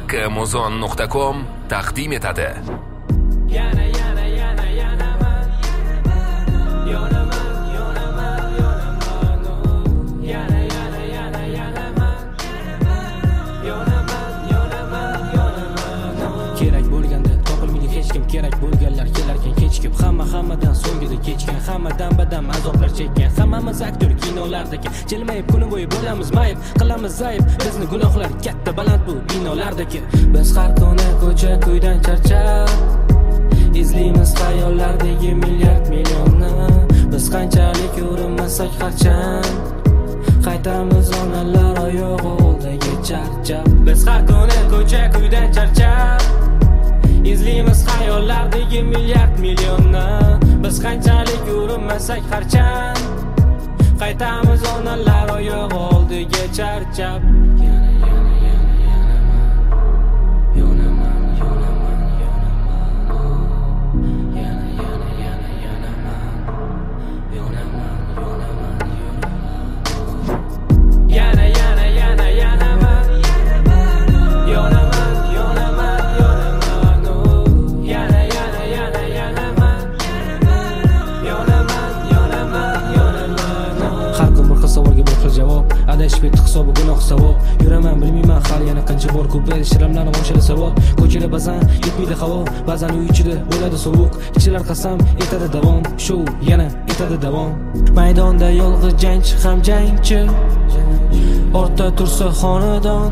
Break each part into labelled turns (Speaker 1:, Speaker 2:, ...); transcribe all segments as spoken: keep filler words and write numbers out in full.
Speaker 1: haqqimuzon nuqta com taqdim etadi.
Speaker 2: Yana yana yana yanaman, yonaman, yonaman, yonaman, yana yana yana yanaman, yonaman, yonaman, yonaman. Kerak bo'lganda topilmaydi hech kim, kerak bo'lganlar kelarkan kechikib, hamma hammadan so'ngida kechgan, hammadan badam azoblar chekkan, hammamiz aktyor kinolardagi, jilmayib kuni bo'yi bo'lamiz mayib, qilamiz zaif, bizni gunohlar katta baland bu binolardagi. Biz har kuni ko'cha ko'ydan charchab izlaymiz xayollardagi milliard millionni. Biz qanchalik urinmasak harchand qaytamiz onalar oyog'i oldiga charchab. Biz har kuni ko'cha ko'ydan charchab izlaymiz xayollardagi milliard millionni. Biz qanchalik urinmasak harchand qaytamiz onalar oyog'i oldiga charchab. Yana yana yana yanaman, yonaman, yonaman, yonaman, yana yana yana yanaman, yonaman, yonaman, yonaman, yana yana yana yanaman, yonaman, yonaman, yonaman, yana yana yana yanaman, yonaman, yonaman, yonaman. Har kun bir xil savolga bir xil javob, adashib ketdi hisobi gunoh savob. Yuraman bilmayman har yana qancha bor ko'p shiramlarni o'shada savol. Ko'chada ba'zan yetmaydi havo, ba'zan uy ichida bo'ladi sovuq, ichlar qasam etadi davom, show yana etadi davom. Maydonda yolg'iz jangchi ham jangchi, ortda tursa xonadon,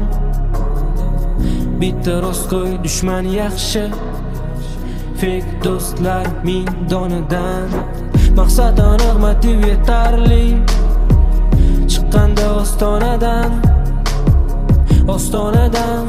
Speaker 2: bitta rostgo'y dushman yaxshi, fake do'stlar ming donidan. Maqsad aniq, motiv yetarli, chiqqanda ostonadan, ostonadan.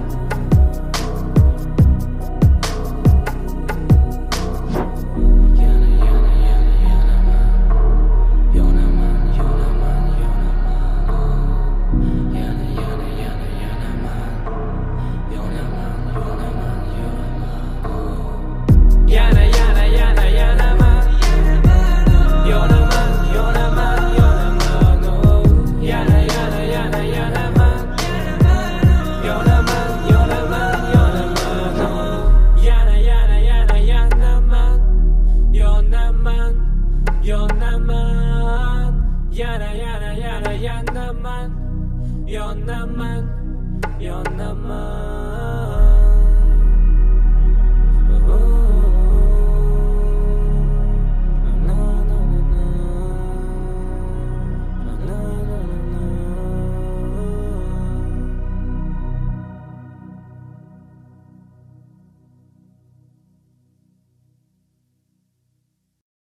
Speaker 2: Yana yana yana yanaman, yonaman, yonaman, yonaman, yana yana yana yanaman, yonaman, yonaman, yonaman, yana yana yana yanaman, yonaman, yonaman, yonaman, yana yana yana yanaman, yonaman, yonaman, yonaman, yana yana yana yanaman, yonaman, yonaman, yana yana yana yanaman, yonaman, yonaman.